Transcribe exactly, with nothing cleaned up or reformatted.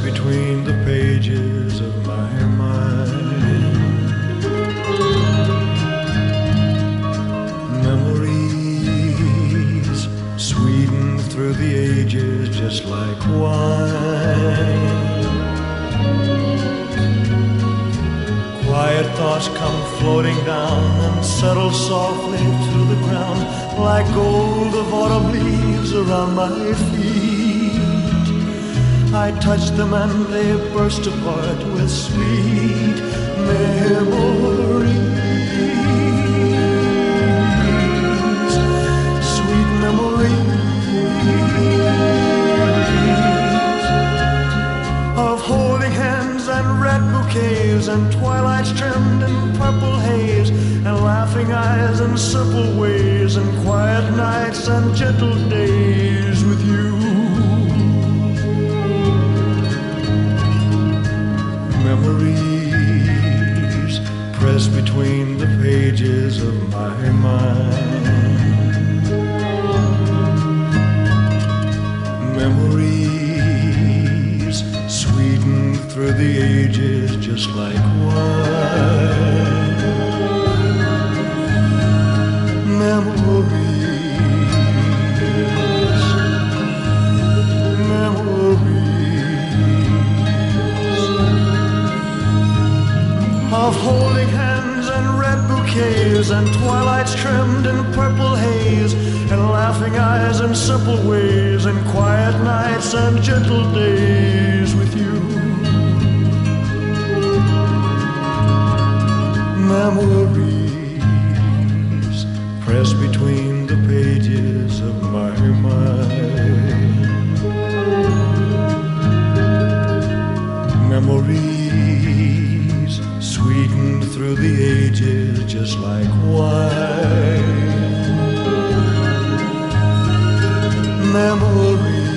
between the pages of my mind. Memories sweetened through the ages just like wine. Quiet thoughts come floating down and settle softly to the ground like gold of autumn leaves around my feet. I touch them and they burst apart with sweet memories. Sweet memories of holding hands and red bouquets and twilights trimmed in purple haze and laughing eyes and simple ways and quiet nights and gentle days with you. Memories pressed between the pages of my mind. Memories sweetened through the ages just like wine. Memories, memories of holding hands and red bouquets and twilights trimmed in purple haze and laughing eyes and simple ways and quiet nights and gentle days with you. Memories pressed between the pages of my mind. Memories sweetened through the ages just like wine. Memories